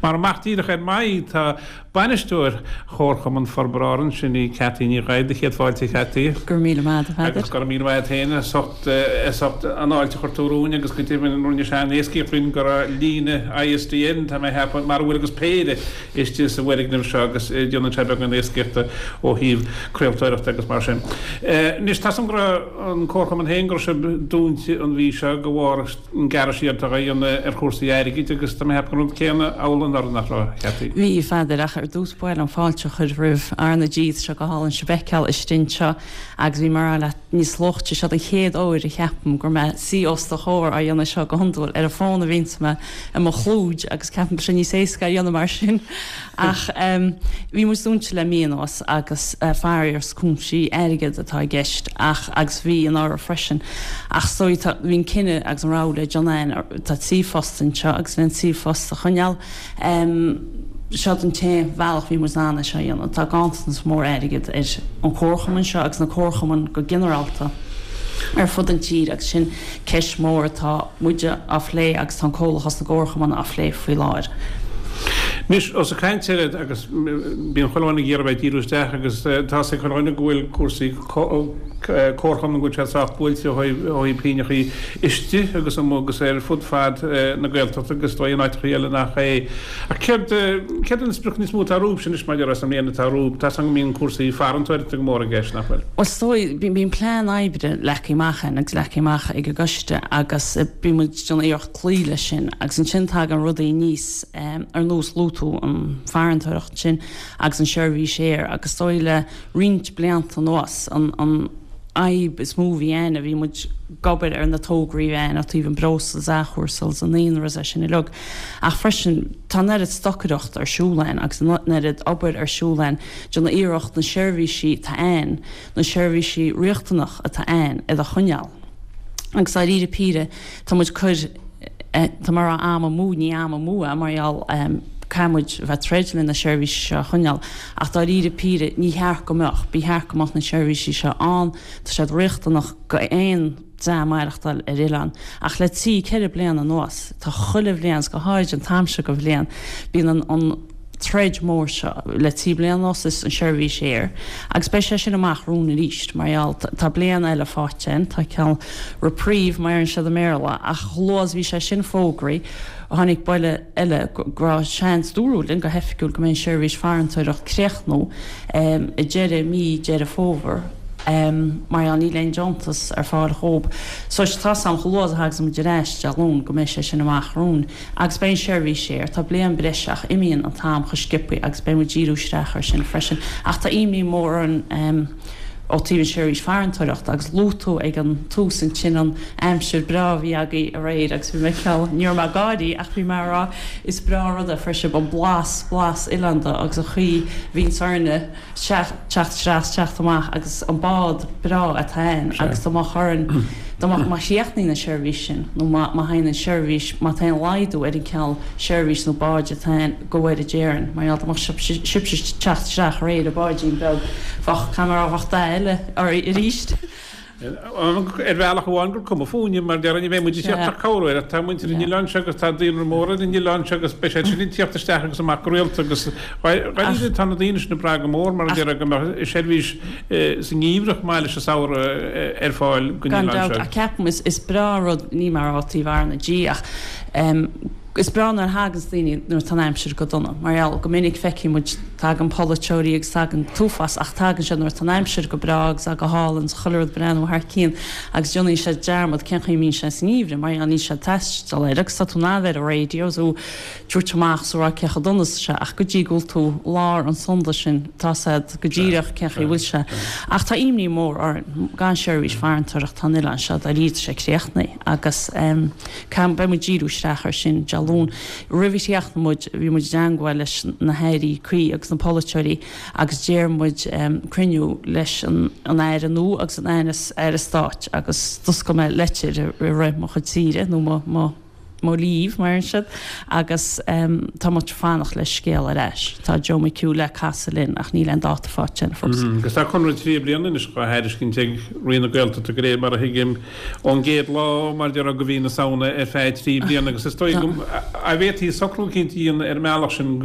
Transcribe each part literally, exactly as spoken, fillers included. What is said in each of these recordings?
Mar machtíach ar mai tá banisteúir chórcham an forbraran sinní Catíní gaide chéad fáilte chatí. Gur míle mád agus gur míle mád héine socht socht an áilte chuirtúrúne agus go tíh an rúne seán écíorín gur líne I S D N tá mé hepa mar bhfuil agus péide istí sa bhhuiignim seo agus dúna tebe an écíirta ó híh creaaltóireachta agus mar sin. Nis tá gur an córcham an héin gur se dúnti an bhí se go bhhar an garisiíar ar chósaí airigí agus tá hepa an céanna álan ar nach chatí. Bhí feidir ach ar dúspáil an fáilte chud rih arna díad se go hálann se bheiceil is stinse agus bhí mar le níos lochte se an chéad óir i cheapam gur me sí os de chóir a dhéanana seo go handúil ar a fána vínsme a mo chlúd agus ceapam sin ní séca dhéanana mar sin ach bhí mu dúnte le míos agus fearir cúmsí airigid atá gceist ach agus bhí an ára freisin ach sóid hín cinenne agus an ráda Johnain tá tí fostan seo agus len tí fosta chuneal seo an té bhealach bhí mar nána seo dhéanana tá gantans mór airigid ar an córchaman seo agus na córchaman go generalta ar fud an tír agus sin ceis mór atá muide a phlé agus tá cólachas na córchaman a phlé faoi láir. Mis os a caiintead agus bíon choáinna ggéarbh díústeach agus tá sé choáinna ghfuil cuasaí córcham go teach bhfuilte ó píinechaí istí agus am mógus ar fud fad na ghilta agus dóáid chéile nach é. A cead an spruch níos mú tarúb sin is maidir as am léana tarúb, tá an míon cuasaí farantóir go mór a gceis nachfuil. Os stoi bíon plán aibre leiciimecha agus leiciimecha ag go goiste agus bí mu don éoch clíile sin agus an sintá an rudaí níos ar nús lútú an farantóireacht sin agus an seirbhí séir agus stoile rint blianta nuas an an aib is múhí ana bhí mu gobar ar na tógraí bhéin a tíhann brosal zachúsals an íonra a sin i lug ach freisin tá nerid stocadocht ar siúlein agus nerid obair ar siúlein do na íirecht na seirbhí sí tá ain na seirbhí sí riochtanach a tá ain i a chuneal agus a ríre píre tá muid chud tá mar a am mú ní am mú a marall Camuid bheit treidirlinn na seirbhí seo chuneal ach tá ríre píre ní hear gomach bí hear gomach na seirbhí seo an tá sé riachtanach go éon deamaireachtal ar Ián ach le tí ceir blian an nuas tá chulah blians go háid an tamse go bblian bíon an an treid mór seo le tí blian nos is an seirbhí séir agus be sé sin amach rúna ríist marall tá blian eile fáin tá ceall repríomh mar an siad a méla ach chlós bhí sé sin fógraí a tháinig baile eile gra seans dúrúlinn go hefiúil go mén seirbhís farantóireacht creachtnú i deireadh mí deireadh fómhar mar an íléon Johntas ar fáil chób. So tá an cholós a hagus am deréis dealún go mé sé sin amachrún agus ben seirbhí séir tá blian breiseach imíonn an tám chu skippaí agus ben díúisteachar sin freisin ach tá imí mór an ó tíhann seirbhís farantóireacht agus lútú ag an túsan sin an aimsir brahí agaí a réad agus bhí meiceall níor má gádaí ach bhí mar is bra rud a freise an blas blas Ilanda agus a chuí hín sarne teach teach teach amach agus an bád bra a tain agus tá chuann Tá má siachtní na seirbhís sin nó má hain an seirbhís má tain laidú ar ceall seirbhís nó báid a tain go bhfuid a déan, mar alta má sibse teach teach réad a báidín beg fach camera bhachta eile ar i ríist. Er bhealach bháin gur cum fúne mar dear an bhéh muidir teachtar choir a tá muintir in Ián agus tá dtíon mór in Ián agus be sin tíochttasteach agus amach réalta agus ráidir tána daoine na braga mór mar dear go seirbhís san ngíomhreach meile se saoir ar fáil go a ceapam is bra rud ní mar átaí bharna díach is bran ar hagas daoine nuair tá aimsir go donna marall go minic feici muid tag an polytóí ag sag an túfas ach tagan se nuair tá aimsir go brags a go hálann choirad brenn ó cín agus Johnny sé dearmad cechaí mín sé sníomhre mar an ní sé test le agus tú náir a radios ó dúirteach súrá cecha donnas se ach go dtí gúil tú lár an sonda sin tá go ddíireach cechaí bhfuil se ach tá imní mór ar gan seirbhís farantóireacht tá Ián se a ríd sé créachtnaí agus cam be mu díú streachar sin lún rihiíocht muid bhí muid deanghil leis na héirí chuí agus na polytóí agus déirmuid cruniú leis an éir anú agus an éananas ar a stáit agus dus go mé letir i raibh mo chu tíre nó má mó líomh mar siad agus um, tá much fannach le scéal a reis. Tá Joe McHugh le Casalin ach ní len dáta fáin fós. Gus tá chun trí blianana is go heidir cinn te rionna gailta a gré mar a hiigim ón géad lá mar de a go bhína saona ar fé trí blianana agus is stoi a bhéit í socrú cinntíí ar meach sin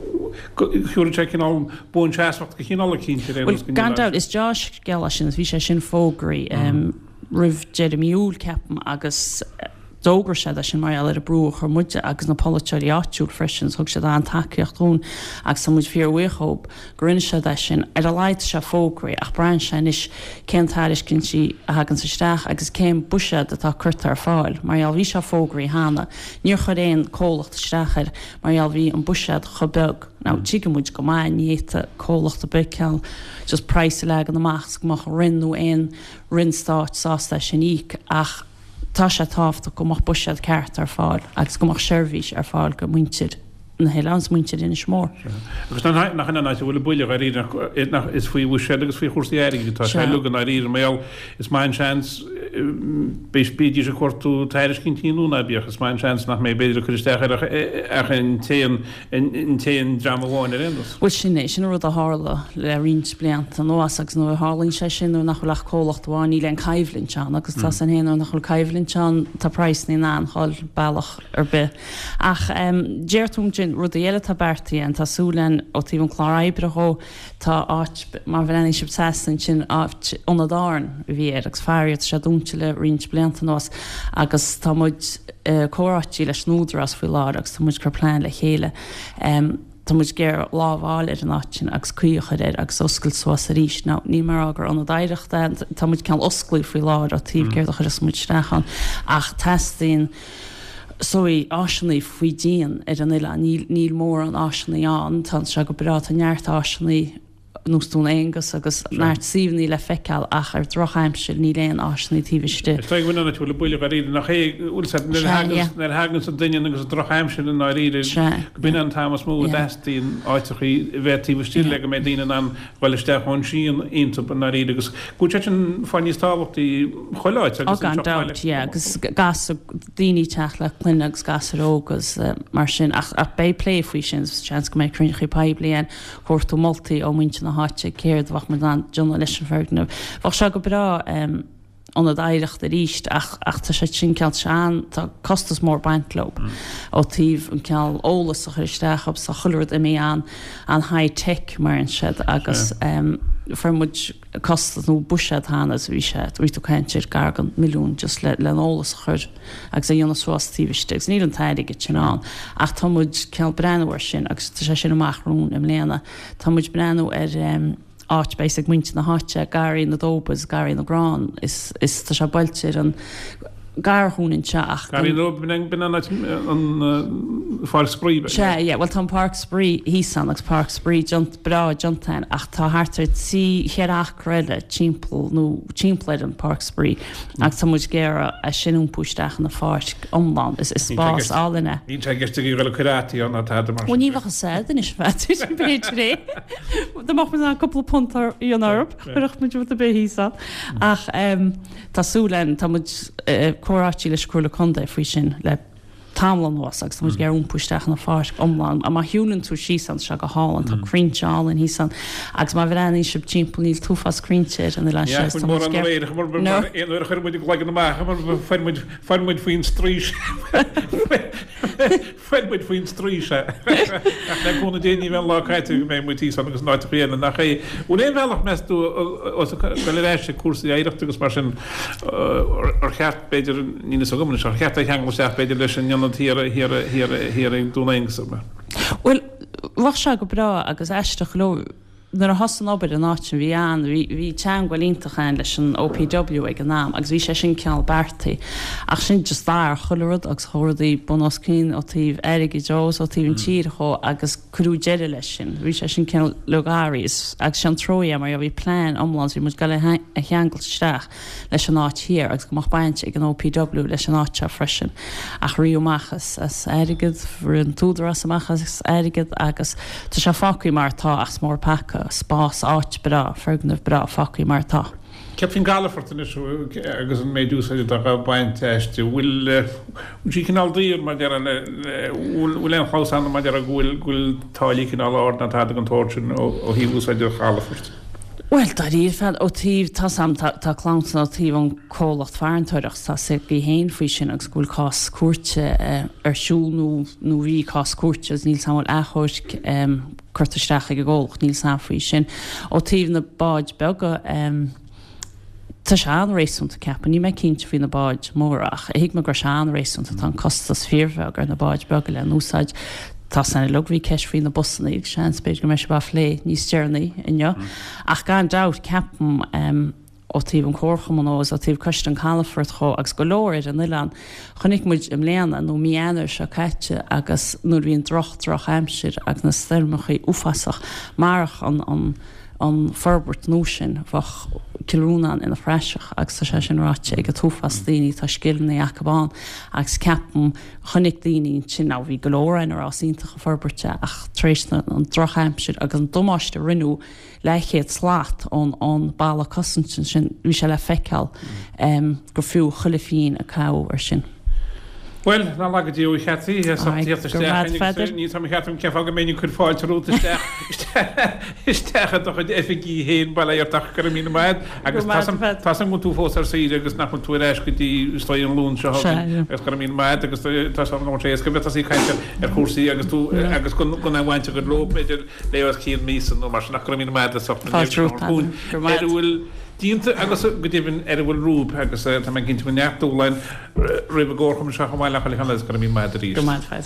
chuúr cin á bún seaachta go chinál cinnte. Well gandát is Josh geala sin bhí sé sin fógraí rih Jeremyúl ceapam agus dógra sé sin mar eile a brú chu muide agus na politeí áitiúil freisin thug sé an takeíochtún agus sa muid fíorhuichób grinne se sin ar a leid se fógraí ach brein sin is céntáris cinn si a hagann sa isteach agus céim buise atá chuirtar fáil mar eall bhí se fógraí hána níor chu réon cólacht isteachir mar eall bhí an buisead chobeg ná tí go muid go mai níta cólacht a beceall just preis le an amach go rinnú éon rinstáit sásta sin íc ach tá sé táfta go mach buisead ceart ar fáil agus go mach seirbhís ar fáil go muintir na hélands muintir in smór. Agus nach nach bhfuil buile a rí is faoi bhú sé agus faoi chósaí airigh tá sé lugan a rí méall is main seans béis bídí a cuatú teiris cintíúna bíoch is main seans nach mé beidir chuisteach ach in téan in téan dramáin ar indas. Bhil sin é sin rud a hála le rins blianta nóas agus nó hálinn sé sinú nach chuil lech cólachtháin í len caimhlinn teán agus tá san héanú nach chuil caimhlinn teán tá preisní ná háil bailach ar be. Ach déirtún rud a dhéile tá bertaí an tásúlen ó tíh an chláráibrethó tá áit mar bhfuil sib sesan sin ónadáin bhí agus fearíad sé dúnte le rins blianta nás agus tá muid córátí le snúdar as faoi lá agus tá muid gur pláin le chéile. Tá muid géir lábháil ar an áitin agus cuiocha ir agus oscail suas a ríis ná ní mar agur an daireachta tá muid ceall oscail faoi lá a tíh géir a chus muid stechan ach testín sóí áisinaí faoi díon ar an ile níl mór an áisinaí an tá se go beráta neart áisinaí nústún égus agus náirt síomhní le feiceáil ach ar drochaimse ní léon áisinaí tíhiste. Tá bhna túla buile a ríidir nach úl hagan sa daine agus a drochaimse in á ríidir go bin an támas mú detíín áitií bheittíh le go mé daine an bhilisteach ón síon intab an ríide agus go sin fáinní táhachttaí choileid agus gas daoine teach le cluine agus gasarógus mar sin ach bé lé faoi sin seans go mé crinnechaí peblion chuirtú moltaí ó muinte na háte céird bhach mar an John leis an fergnú. Bhach se go bra an a daireacht a ríist ach tá sé sin ceall seán tá costas mór baintlób ó tíh an ceall ólas a chuisteach op sa chuirt i mé an an high-tech mar an siad agus fer muid costas nó buisead hánas bhí sé rí tú caiintir gar an milliún just le le ólas a chur agus a dhéanana suastíhiste ní an taidige sin an ach tá muid ceall brennhar sin agus tá sé sin amachrún im léana tá muid brenn ar áit béisigh muinte na háte garí na dópas garí na grán is is tá se bailtir an garhúnin teach. Garí bin an Park Spree. Yeah, well tá Park Spree hísan agus Park Spree junt bra juntain ach tá hartar tí chearach creile timppel nó timpplaid an Park Spree ach tá muid géire a sinún púisteach na fáis omlan is is spás álinne. Ní geiste í bhfuil chorátíí an tá mar. Ní bhacha sé den is fe ré. Da mag me an couple puntar í an Arab chuach mu a bé hísan ach tásúlen tá muid chorátí le scrúla conda faoi sin le tamlan was agus mu gar únpúisteach na fáis omlan a má hiúlann tú sísan se go hálan tá crinteálan hísan agus má bhreí sib timp níl túfas crinteir an le chuid le na fermuid faoin strís fermuid faoin strís leúna déanaí bhe láchaitú mé mutí agus náit réanana nach é ún éon bhealach meú go le réise cuasaí éireachta agus mar sin ar cheart beidir ní gomanna ar cheart cheangasteach beidir leis an hir dúnaing sama. Well, bhah se go bra agus eisteach lo nar a hosan obair an áitin bhí an bhí tean ghilíntachain leis an O P W ag an nám agus bhí sé sin ceall bertaí ach sin just dar chuilead agus chóirdaí bonoscín ó tíh airigí Jos ó tíh an tíircho agus cruú deire leis sin bhí sé sin ceall lugáris agus an troia mar a bhí plán omlans bhí mu gal a cheangailteach leis an áit hir agus go mach baint ag an O P W leis an áte freisin ach riomachchas as airigid bhar an túdras amachchas airigid agus tá se fácaí mar tá as mór pacha spás áit bra fergnamh bra facaí mar tá. Ceap fin galafort is agus an méidú a baint teiste bhfuil sí cinál dír mar bhfuil an cháán mar a ghfuil ghfuil táilí cinál ána tá an tóirsin ó híús idir galafort. Well, da ír fel ó tíh tá sam tá chlánsan ó tíh an cólacht fearantóireach tá sé go héin faoi sin agus gúil cás cuate arsúlú nó rí cás cuate as níl samil athirc chuirtaisteach go ggólacht níl sam faoi sin ó tíh na báid bega Tá se an rééisúnta ceapan, ní me cinint fao na báid mórach. A hiic me gur se an rééisúnta tá costas fíormheh gur na báid bega le núsáid tá sanna lughí ceis fao na busanna ag sean spéid go me se bh lé níos dearnaí inneo. Ach gan dat ceapan ó tíh an chócham an ós ó tíh coist an Calafort cho agus go leir an Ián chunig muid im léana nó mianar se caite agus nuair bhíon droch droch aimsir agus na stelmachaí uafasach marach an an an forbert nó sin fach kilrúnan ina freiseach agus tá sé sin ráte ag go túfas daoine tá scilna acabán agus ceapan chonig daoine sin á bhí golórain ar ásíntacha forberte ach tréisna an drochaimsir agus an domáiste rinú leichéad sláat ón an balla cosantin sin bhí se le feiceáil go fiú chuile fín a cabh ar sin. Well, ná lagad díú chatí ní tam chatum ce fága méú chun fáil rúta istecha do chud efigí héin bail ar ta go mí maid agus tá an go tú fós ar sí agus nach tú éis go dtí stoi an lún se agus go mí maid agus sé go bit í caiinte ar cuasaí agus tú agus gon bhainte go lób idir léhar cíad mísan nó mar nach go mí maid a soún bhfuil Dínta agus go dtíhann ar bhfuil rúb agus tá cinnte nechtúlainn rih ggócham se chamáile chaile go mí maidirí.